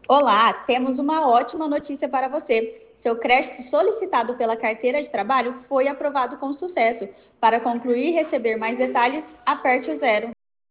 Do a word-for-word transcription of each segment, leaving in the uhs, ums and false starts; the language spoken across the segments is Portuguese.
Olá, temos uma ótima notícia para você. Seu crédito solicitado pela carteira de trabalho foi aprovado com sucesso. Para concluir e receber mais detalhes, aperte o zero.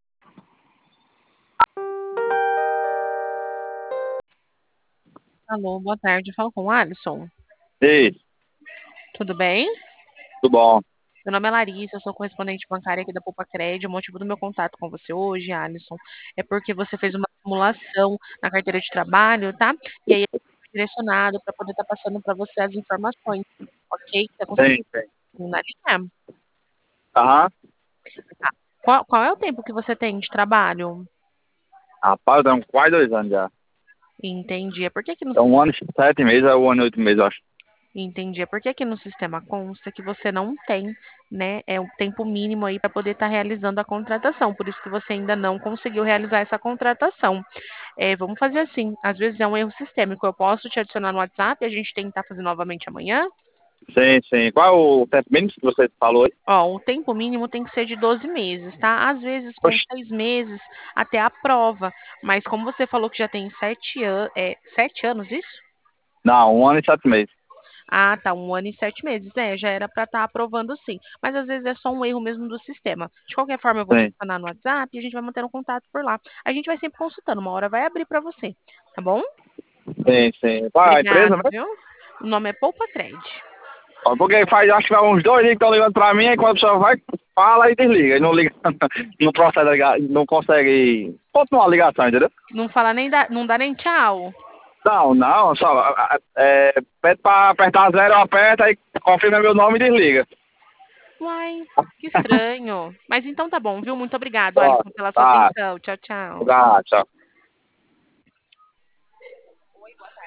Alô, boa tarde. Falo com o Alisson. Ei, Tudo bem? tudo bom? Meu nome é Larissa, eu sou correspondente bancária aqui da Poupa Cred. O motivo do meu contato com você hoje, Alisson, é porque você fez uma simulação na carteira de trabalho, tá? E aí, eu fui direcionado para poder estar passando para você as informações, ok? Você consegue Sim, sim. na linha? Aham. Qual, qual é o tempo que você tem de trabalho? Rapaz, eu tenho quase dois anos já. Entendi. É porque aqui no É um ano e sete meses, é um ano e oito meses, eu acho. Entendi. É porque aqui no sistema consta que você não tem, né, é o tempo mínimo aí para poder estar realizando a contratação. Por isso que você ainda não conseguiu realizar essa contratação. É, vamos fazer assim. Às vezes é um erro sistêmico. Eu posso te adicionar no WhatsApp e a gente tentar fazer novamente amanhã? Sim, sim. Qual é o tempo mínimo que você falou aí? Ó, o tempo mínimo tem que ser de doze meses, tá? Às vezes com Oxe, seis meses até a prova. Mas como você falou que já tem sete, an é, sete anos, isso? não, um ano e sete meses. Ah, tá, um ano e sete meses. É, já era para estar aprovando sim. Mas às vezes é só um erro mesmo do sistema. De qualquer forma, eu vou te Sim, adicionar no WhatsApp e a gente vai mantendo contato por lá. A gente vai sempre consultando, uma hora vai abrir para você, tá bom? sim, sim. Qual é a empresa Obrigado, mesmo? viu? O nome é Poupa Cred. Ó, porque faz, acho que faz uns dois dias que estão ligando pra mim, aí quando a pessoa vai, fala e desliga. E não liga, não procede a ligar, não consegue continuar a ligação, entendeu? Não fala nem dá, não dá nem tchau. Não, não, só é, pede pra apertar zero, aperta, aí confirma meu nome e desliga. Uai, que estranho. Mas então tá bom, viu? Muito obrigado, Ó, Alisson, pela sua tá, atenção. Tchau, tchau. tá, tchau.